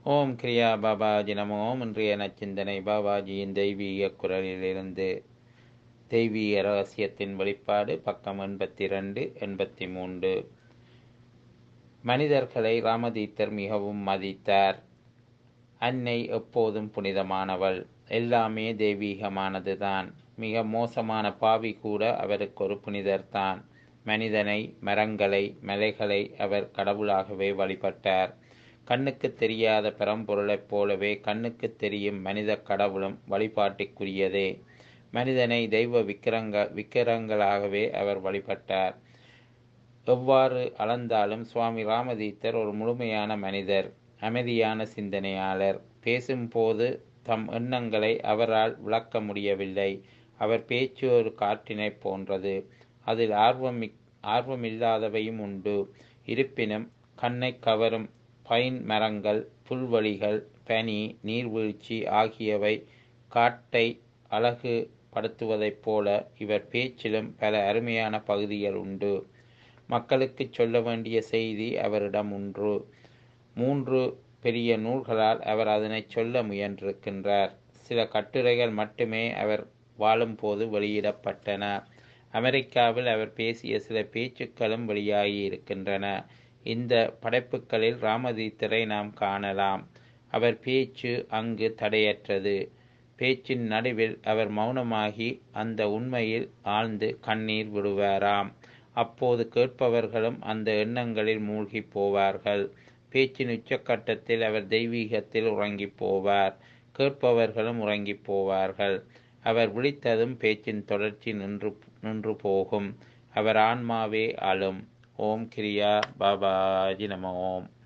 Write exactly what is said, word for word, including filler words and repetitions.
ஓம் கிரியா பாபாஜி நமோ. இன்றைய நச்சிந்தனை பாபாஜியின் தெய்வீக குரலிலிருந்து. தெய்வீக ரகசியத்தின் வெளிப்பாடு, பக்கம் எண்பத்தி ரெண்டு எண்பத்தி மூன்று. மனிதர்களை ராமதீத்தர் மிகவும் மதித்தார். அன்னை எப்போதும் புனிதமானவள், எல்லாமே தெய்வீகமானதுதான். மிக மோசமான பாவி கூட அவருக்கு ஒரு புனிதர்தான். மனிதனை, மரங்களை, மலைகளை அவர் கடவுளாகவே வழிபட்டார். கண்ணுக்கு தெரியாத பரம்பொருளைப் போலவே கண்ணுக்கு தெரியும் மனித கடவுளும் வழிபாட்டுக்குரியதே. மனிதனை தெய்வ விக்கிரங்க விக்கிரங்களாகவே அவர் வழிபட்டார். எவ்வாறு அளந்தாலும் சுவாமி ராமதீத்தர் ஒரு முழுமையான மனிதர், அமைதியான சிந்தனையாளர். பேசும்போது தம் எண்ணங்களை அவரால் விளக்க முடியவில்லை. அவர் பேச்சு ஒரு காற்றினைப் போன்றது. அதில் ஆர்வம் ஆர்வமில்லாதவையும் உண்டு. இருப்பினும் கண்ணை கவரும் பைன் மரங்கள், புல்வெளிகள், பனி, நீர்வீழ்ச்சி ஆகியவை காட்டை அழகு படுத்துவதைப் போல இவர் பேச்சிலும் பல அருமையான பகுதிகள் உண்டு. மக்களுக்கு சொல்ல வேண்டிய செய்தி அவரிடம் உண்டு. மூன்று பெரிய நூல்களால் அவர் அதனை சொல்ல முயன்றிருக்கின்றார். சில கட்டுரைகள் மட்டுமே அவர் வாழும்போது வெளியிடப்பட்டன. அமெரிக்காவில் அவர் பேசிய சில பேச்சுக்களும் வெளியாகி இருக்கின்றன. இந்த படைப்புகளில் ராமதீத்தரை நாம் காணலாம். அவர் பேச்சு அங்கு தடையற்றது. பேச்சின் நடுவில் அவர் மௌனமாகி அந்த உண்மையில் ஆழ்ந்து கண்ணீர் விடுவாராம். அப்போது கேட்பவர்களும் அந்த எண்ணங்களில் மூழ்கி போவார்கள். பேச்சின் உச்சக்கட்டத்தில் அவர் தெய்வீகத்தில் உறங்கி போவார். கேட்பவர்களும் உறங்கி போவார்கள். அவர் விழித்ததும் பேச்சின் தொடர்ச்சி நின்று நின்று போகும். அவர் ஆன்மாவே அழும். ஓம் கிரியா பாபாஜி நம. ஓம்.